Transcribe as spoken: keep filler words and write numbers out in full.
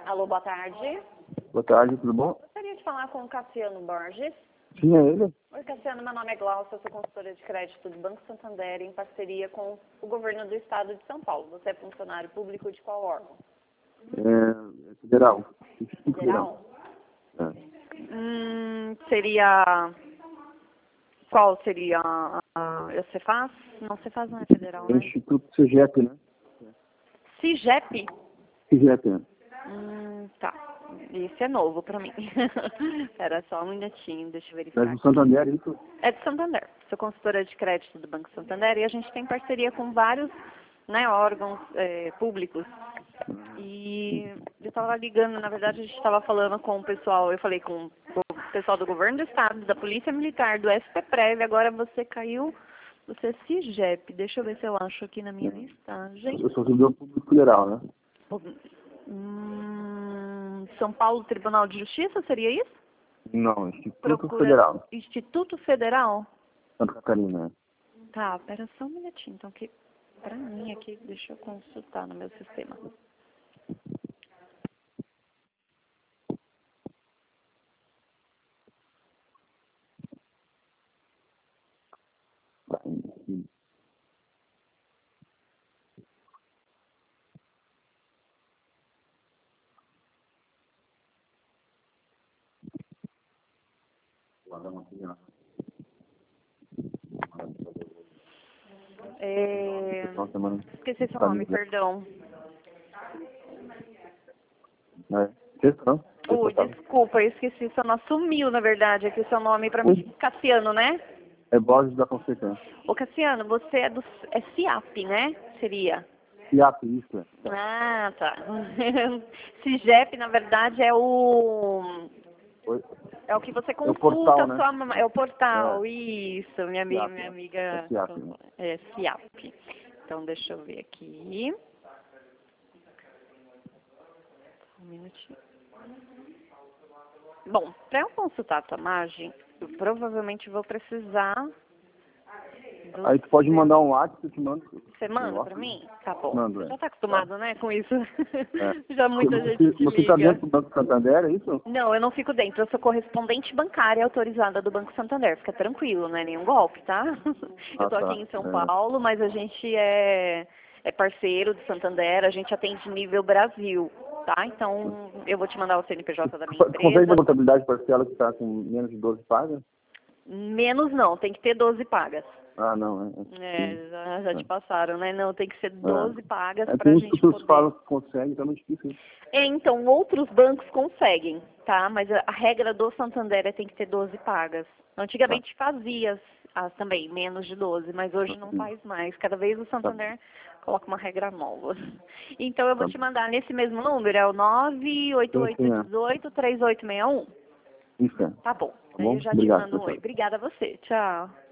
Alô, boa tarde. Boa tarde, tudo bom? Gostaria de falar com o Cassiano Borges. Sim, é ele? Oi, Cassiano, meu nome é Glaucia, eu sou consultora de crédito do Banco Santander em parceria com o governo do estado de São Paulo. Você é funcionário público de qual órgão? É, é federal. Instituto Federal? Federal. É. Hum, seria... Qual seria a... a a Cefaz? Não, Cefaz não é federal, É né? Instituto CEGEP, né? CIGEP? CEGEP, né? Hum, tá. Isso é novo pra mim. Espera só um minutinho, deixa eu É verificar do aqui. Santander, isso? É de Santander. Sou consultora de crédito do Banco Santander e a gente tem parceria com vários, né, órgãos é, públicos. E eu estava ligando, na verdade a gente estava falando com o pessoal, eu falei com o pessoal do governo do estado, da Polícia Militar, do S P Prev, agora você caiu, você é CIGEP. Deixa eu ver se eu acho aqui na minha listagem. Eu sou servidor público federal, né? Hum, São Paulo Tribunal de Justiça, seria isso? Não, Instituto Procura Federal. Instituto Federal? Santa Catarina, né? Tá, pera só um minutinho, então que pra mim aqui, deixa eu consultar no meu sistema. É... Esqueci seu nome, perdão. É. Questão? Ui, desculpa, eu esqueci seu nome. Sumiu, na verdade, aqui o seu nome pra mim. Cassiano, né? É Borges da Fonseca. Ô, Cassiano, você é do é CIAP, né? Seria? CIAP, isso. Ah, tá. CIGEP, na verdade, é o... Oi? É o que você É o consulta, portal, né? sua, ma- é o portal, É. isso, minha amiga, CIAP, minha né? amiga, É CIAP, né? é CIAP. Então, deixa eu ver aqui. Um minutinho. Bom, para eu consultar a tua margem, eu provavelmente vou precisar do Aí tu pode seu... mandar um WhatsApp, eu te mando. Você manda para mim? Tá bom. Mando, Você é. já tá acostumado, né, com isso? É. Já muita Você, gente te você tá liga. dentro do Banco Santander, é isso? Não, eu não fico dentro. Eu sou correspondente bancária autorizada do Banco Santander. Fica tranquilo, não é nenhum golpe, tá? Ah, Eu tô aqui tá. em São É. Paulo, mas a gente é, é parceiro do Santander, a gente atende nível Brasil, tá? Então, eu vou te mandar o C N P J da minha Tu consegue empresa. uma contabilidade parcial que está com menos de doze pagas? Menos não, tem que ter doze pagas. Ah, não. É, É, já, já te passaram, né? Não, tem que ser doze pagas é. É, pra tem uns gente que poder... falam que conseguem, então é muito difícil. É, então, outros bancos conseguem, tá? Mas a, a regra do Santander é tem que ter doze pagas. Antigamente fazia as, também, menos de doze, mas hoje não faz mais. Cada vez o Santander coloca uma regra nova. Então, eu vou Tá. te mandar nesse mesmo número, é o nove oito oito Sim, sim, um oito, três oito seis um. Isso é. Tá bom. Tá Aí bom? eu já te Obrigado, mando um oi. professor. Obrigada a você. Tchau.